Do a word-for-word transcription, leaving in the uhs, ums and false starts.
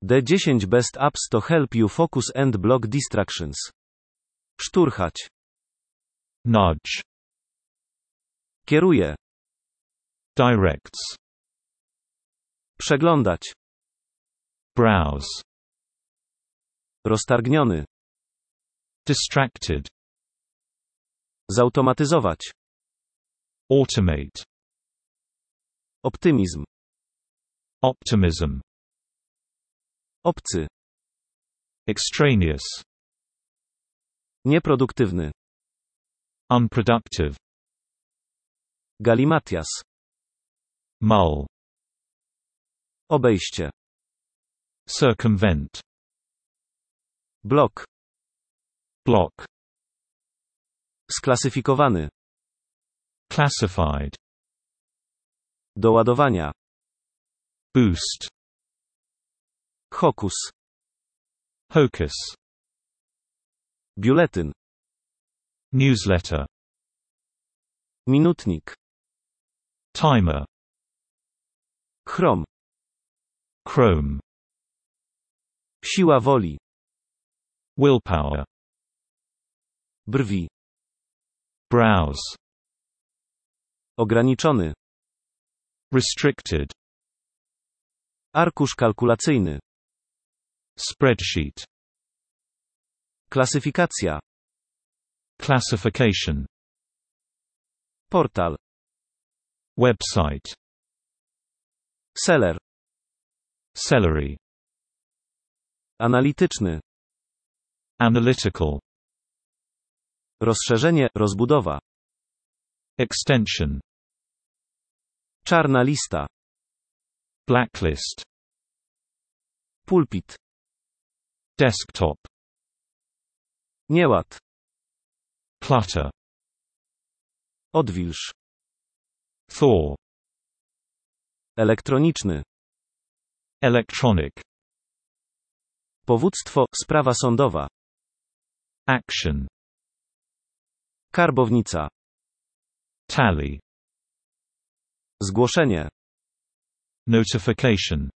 The dziesięć best apps to help you focus and block distractions. Szturchać. Nudge. Kieruje. Directs. Przeglądać. Browse. Roztargniony. Distracted. Zautomatyzować. Automate. Optymizm. Optimism. Obcy. Extraneous. Nieproduktywny. Unproductive. Galimatias. Mull. Obejście. Circumvent. Blok. Block. Sklasyfikowany. Classified. Do ładowania. Boost. Hokus. Hocus. Biuletyn. Newsletter. Minutnik. Timer. Chrom. Chrome. Siła woli. Willpower. Brwi. Browse. Ograniczony. Restricted. Arkusz kalkulacyjny. Spreadsheet. Klasyfikacja. Classification. Portal. Website. Seller. Celery. Analityczny. Analytical. Rozszerzenie, rozbudowa. Extension. Czarna lista. Blacklist. Pulpit. Desktop. Nieład. Clutter. Odwilż. Thaw. Elektroniczny. Electronic. Powództwo, sprawa sądowa. Action. Karbownica. Tally. Zgłoszenie. Notification.